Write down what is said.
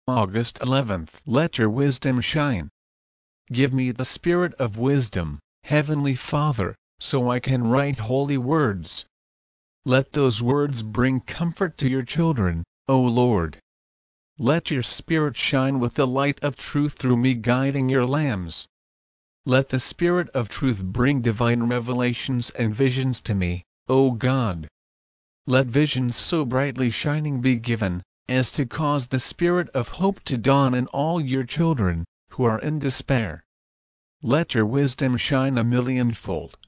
August 11th. Let your wisdom shine. Give me the spirit of wisdom, Heavenly Father, so I can write holy words. Let those words bring comfort to your children, O Lord. Let your Spirit shine with the light of truth through me, guiding your lambs. Let the Spirit of truth bring divine revelations and visions to me, O God. Let visions so brightly shining be given, as to cause the spirit of hope to dawn in all your children, who are in despair. Let your wisdom shine a millionfold,